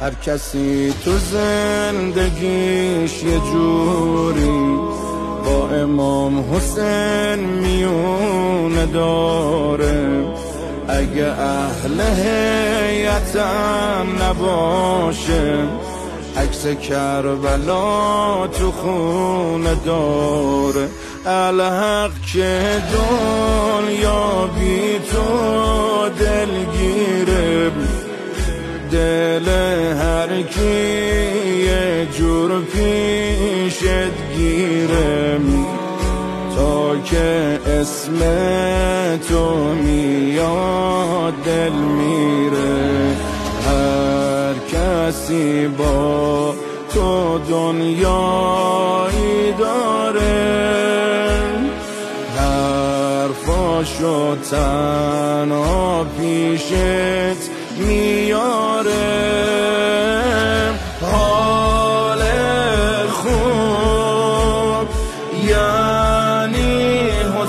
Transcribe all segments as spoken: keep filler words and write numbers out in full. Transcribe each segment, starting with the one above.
هر کسی تو زندگیش یه جوری با امام حسین میونه داره. اگه اهل هیئتم نباشه عکس کربلا تو خونه داره. الحق که دنیا بی تو دلگیره، دل هر کی یه جور پیشت گیره. تا که اسم تو میاد دل میره. هر کسی با تو دنیایی داره، حرفاشو تنها پیشت میاره. حال خوب یعنی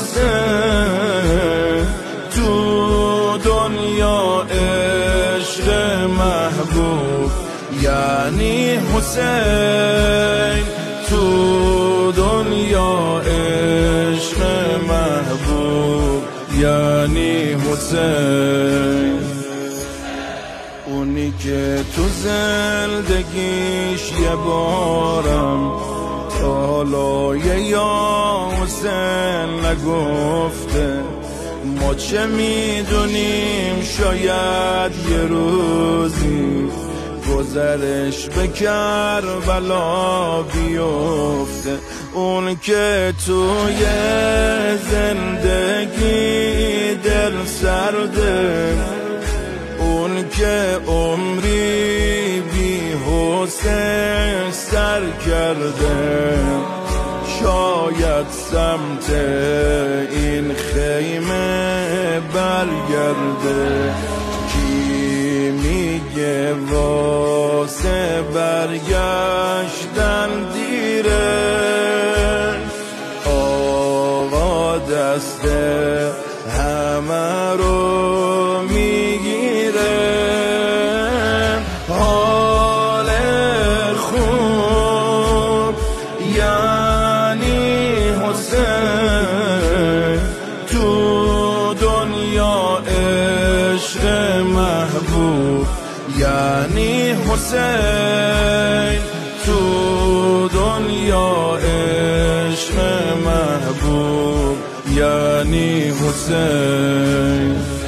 حسین، تو دنیا عشق محبوب یعنی حسین، تو دنیا عشق محبوب یعنی حسین. اونی که تو زندگیش یه بارم تا حالا یا حسین نگفته. ما چه میدونیم شاید یه روزی گذرش به کربلا بیفته. اون که توی زندگی دل سرده، اون که عمری بی حسین سر کرده، شاید سمت این خیمه برگرده. کی میگه واسه برگشتن دیره، آقا دست همه رو میگیره. حال خوب یعنی حسین، تو دنیا عشق محبوب یعنی حسین، تو دنیا عشق محبوب یعنی حسین.